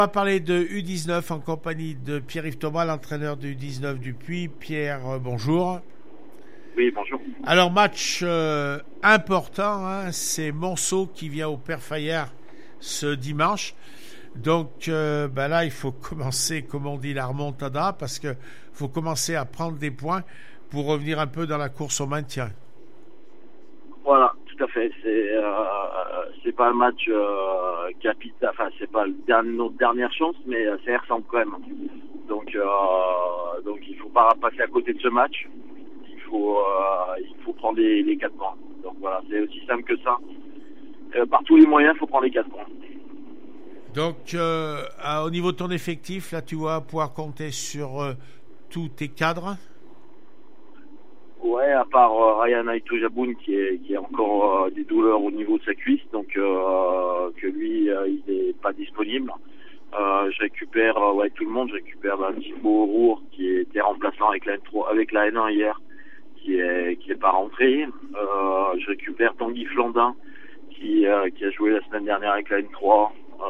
On va parler de U19 en compagnie de Pierre-Yves Thomas, l'entraîneur de U19 du Puy. Pierre, bonjour. Oui, bonjour. Alors, match important, hein, c'est Monceau qui vient au Père Fayard ce dimanche. Donc là, il faut commencer, comme on dit, la remontada, parce qu'il faut commencer à prendre des points pour revenir un peu dans la course au maintien. Voilà, tout à fait. C'est pas un match capital, enfin c'est pas notre dernière chance, mais ça y ressemble quand même. Donc il faut pas passer à côté de ce match. Il faut prendre les 4 points. Donc voilà, c'est aussi simple que ça. Par tous les moyens, il faut prendre les 4 points. Donc au niveau de ton effectif, là tu vas pouvoir compter sur tous tes cadres. Ouais, à part Ryan Aitojaboun qui a encore des douleurs au niveau de sa cuisse, donc que lui il n'est pas disponible. Je récupère tout le monde. Je récupère Thibaut Roure qui était remplaçant avec la N1 hier, qui est pas rentré. Je récupère Tanguy Flandin qui a joué la semaine dernière avec la N3.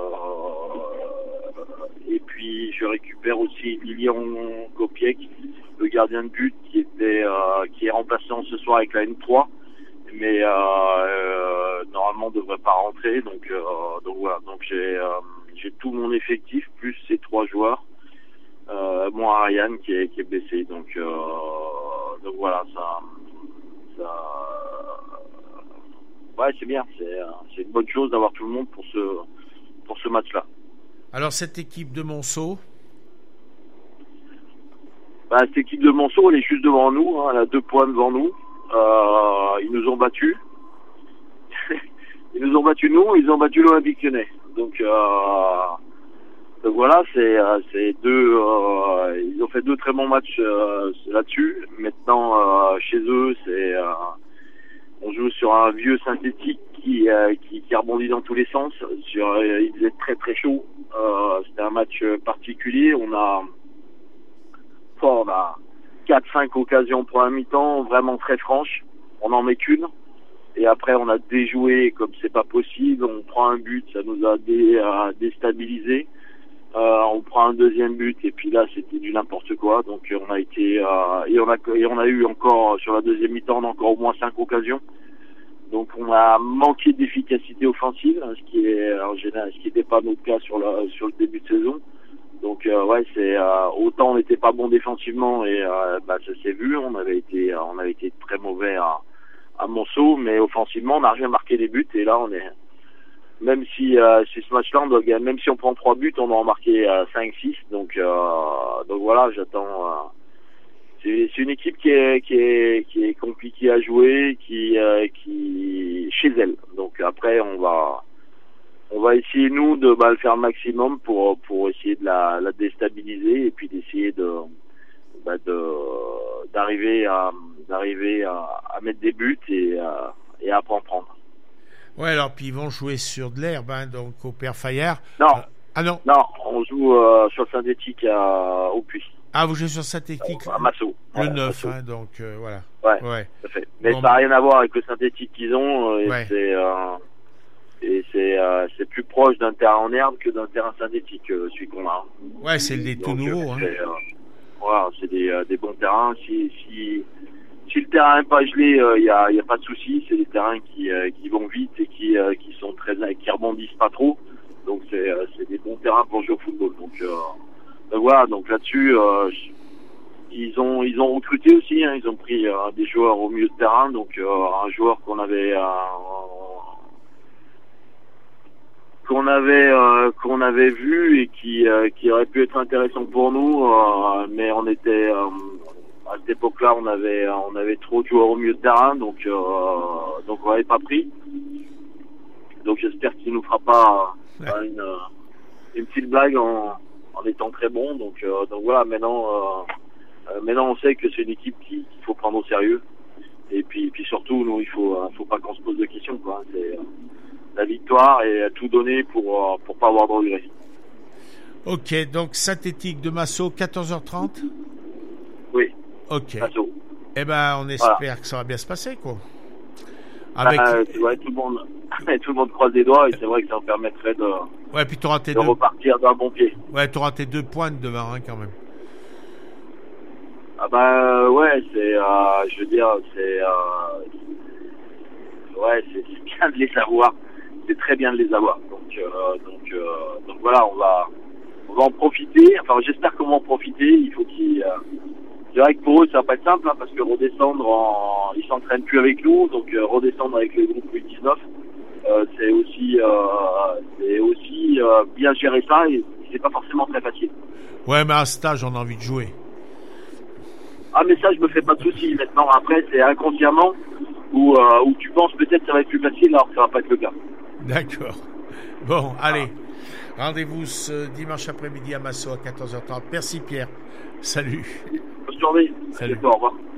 Et puis je récupère aussi Lilian Kopiek, le gardien de but qui est remplaçant ce soir avec la N3, mais normalement devrait pas rentrer. Donc voilà. Donc j'ai tout mon effectif plus ces 3 joueurs. Moi Ryan qui est blessé. Donc voilà, ça ouais, c'est bien. C'est une bonne chose d'avoir tout le monde pour ce match-là. Alors cette équipe de Monceau, cette équipe de Monceau, elle est juste devant nous, hein, elle a 2 points devant nous. Ils nous ont battus. Ils nous ont battus nous, ils ont battu l'Olympique Lyonnais. Donc voilà, c'est 2. Ils ont fait 2 très bons matchs là-dessus. Maintenant, chez eux, on joue sur un vieux synthétique qui rebondit dans tous les sens. Il faisait très très chaud. C'était un match particulier. On a 4-5 occasions pour un mi-temps, vraiment très franches. On n'en met qu'une. Et après, on a déjoué comme c'est pas possible. On prend un but, ça nous a déstabilisé. On prend un deuxième but et puis là, c'était du n'importe quoi. Donc on a été et on a eu encore sur la deuxième mi-temps, on a encore au moins 5 occasions. Donc on a manqué d'efficacité offensive, ce qui est en général, ce qui n'était pas notre cas sur le début de saison. Donc autant on n'était pas bon défensivement et ça s'est vu. On avait été très mauvais à Monceau, mais offensivement on n'a rien marqué des buts et là on est, même si ce match-là on doit gagner, même si on prend 3 buts, on doit en marquer 5-6. Donc voilà, j'attends. C'est une équipe qui est compliquée à jouer, qui chez elle. Donc après on va essayer nous de le faire le maximum pour essayer de la déstabiliser et puis d'essayer d'arriver à mettre des buts et après en prendre. Ouais, alors puis ils vont jouer sur de l'herbe, hein, donc au Père Fayard. Non. Non, on joue sur le synthétique au Puy. Ah, vous jouez sur synthétique à Massot. Le 9, hein, donc voilà. Ouais, tout à fait. Mais ça n'a rien à voir avec le synthétique qu'ils ont. C'est plus proche d'un terrain en herbe que d'un terrain synthétique, celui qu'on a. Ouais, c'est des tout nouveaux. Voilà, c'est des bons terrains. Si le terrain n'est pas gelé, il y a pas de souci. C'est des terrains qui vont vite et qui sont qui rebondissent pas trop. Donc c'est des bons terrains pour jouer au football. Donc voilà, donc là-dessus ils ont recruté aussi, hein, ils ont pris des joueurs au milieu de terrain. Donc un joueur qu'on avait vu et qui aurait pu être intéressant pour nous, mais on était à cette époque-là on avait trop de joueurs au milieu de terrain, donc on l'avait pas pris. Donc j'espère qu'il nous fera pas une petite blague en étant très bon. Donc voilà, maintenant on sait que c'est une équipe qu'il faut prendre au sérieux. Et puis surtout nous, il faut pas qu'on se pose de questions, quoi. C'est la victoire et tout donner pour pas avoir de regrets. Ok, donc synthétique de Massot, 14h30. Oui. Ok. Massot. Eh ben, on espère que ça va bien se passer, quoi. Avec tout le monde. Et tout le monde croise les doigts et c'est vrai que ça me permettrait de Ouais, puis t'auras tes repartir d'un bon pied. Ouais, t'auras tes 2 points devant, hein, quand même. Ah bah ouais, c'est, je veux dire, ouais, c'est bien de les avoir. C'est très bien de les avoir. Donc voilà, on va en profiter. Enfin, j'espère qu'on va en profiter. Il faut qu'ils, c'est vrai que pour eux, ça va pas être simple, hein, parce que redescendre ils s'entraînent plus avec nous, donc redescendre avec le groupe U19, c'est aussi bien gérer ça et c'est pas forcément très facile. Ouais, mais à un stage, on a envie de jouer. Ah, mais ça, je me fais pas de soucis. Maintenant, après, c'est inconsciemment où tu penses peut-être que ça va être plus facile, alors que ça va pas être le cas. D'accord. Bon, allez. Rendez-vous ce dimanche après-midi à Massot à 14h30. Merci Pierre. Salut. Bonne journée. Salut. Au revoir.